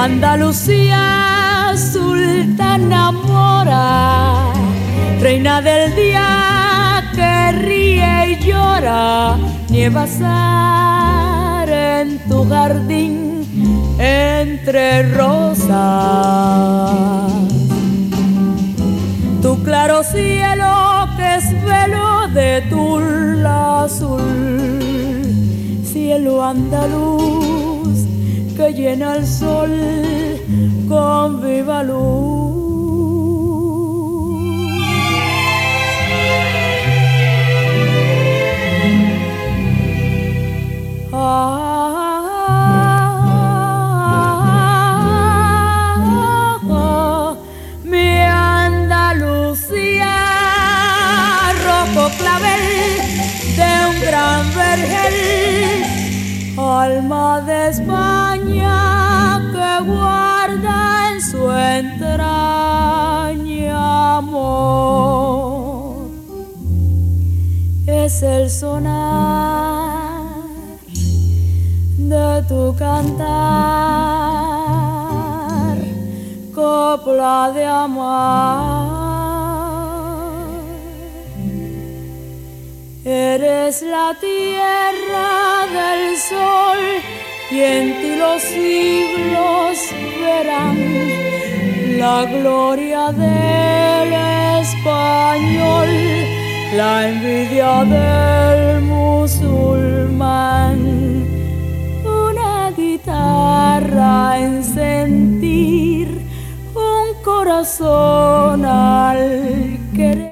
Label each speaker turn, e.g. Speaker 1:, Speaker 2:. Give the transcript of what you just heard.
Speaker 1: Andalucía, sultana mora, reina del día que ríe y llora, nieva azar en tu jardín entre rosas. Tu claro cielo que es velo de tul azul, cielo andaluz que llena el sol con viva luz. Mi Andalucía, rojo clavel de un gran vergel, alma de España que guarda en su entraña amor. Es el sonar de tu cantar, copla de amor. Eres la tierra del sol y en ti los siglos verán la gloria del español, la envidia del musulmán. Una guitarra en sentir, un corazón al